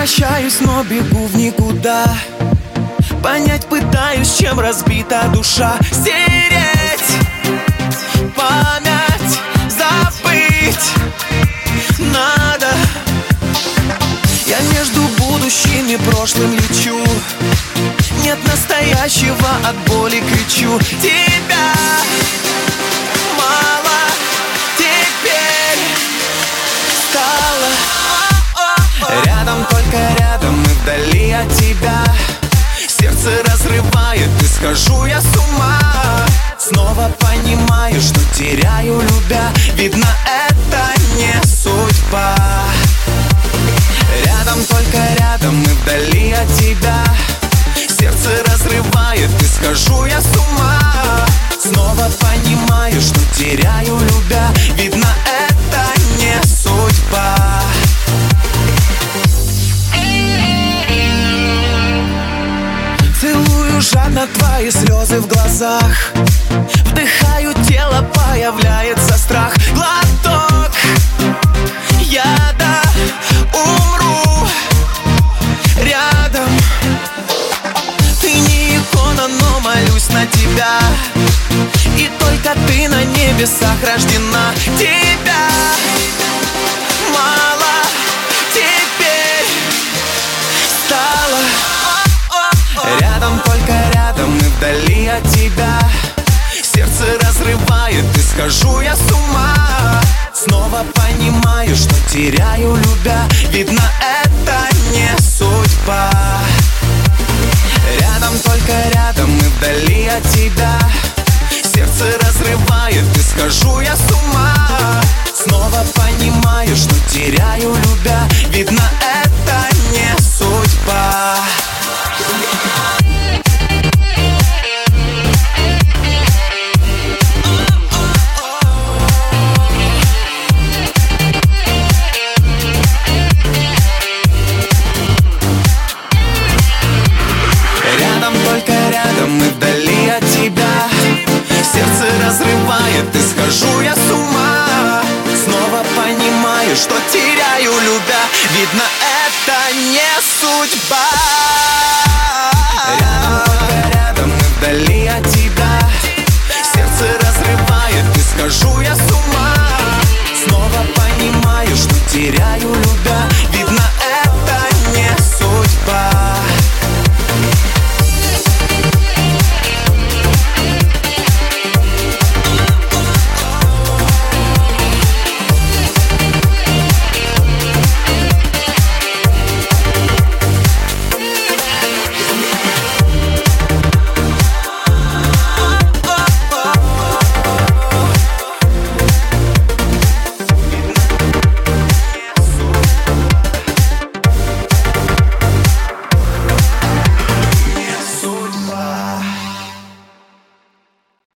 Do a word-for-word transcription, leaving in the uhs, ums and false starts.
Возвращаюсь, но бегу в никуда. Понять пытаюсь, чем разбита душа. Стереть память, забыть надо. Я между будущим и прошлым лечу. Нет настоящего, от боли кричу. Тебя мало теперь стало. Рядом, только рядом и вдали от тебя. Сердце разрывает и схожу я с ума. Снова понимаю, что теряю, любя. Видно, это не судьба. Рядом, только рядом и вдали от тебя. Сердце разрывает и схожу я с ума. Снова понимаю, что теряю, любя. Видно, это не судьба. Целую жадно твои слезы в глазах. Вдыхаю тело, появляется страх. Глоток яда, умру рядом. Ты не икона, но молюсь на тебя. И только ты на небесах рождена. Тебя мало теперь стало. Рядом, только рядом и вдали от тебя. Сердце разрывает и схожу я с ума. Снова понимаю, что теряю, любя. Видно, это не судьба. Рядом, только рядом и вдали от тебя. Сердце разрывает и схожу я с ума. Снова понимаю, что теряю, любя. Видно, это не судьба. Рядом, только рядом и вдали от тебя. Сердце разрывает и схожу я с ума. Снова понимаю, что теряю, любя. Видно, это не судьба. Рядом, только рядом и вдали от тебя. Сердце разрывает и схожу я с ума.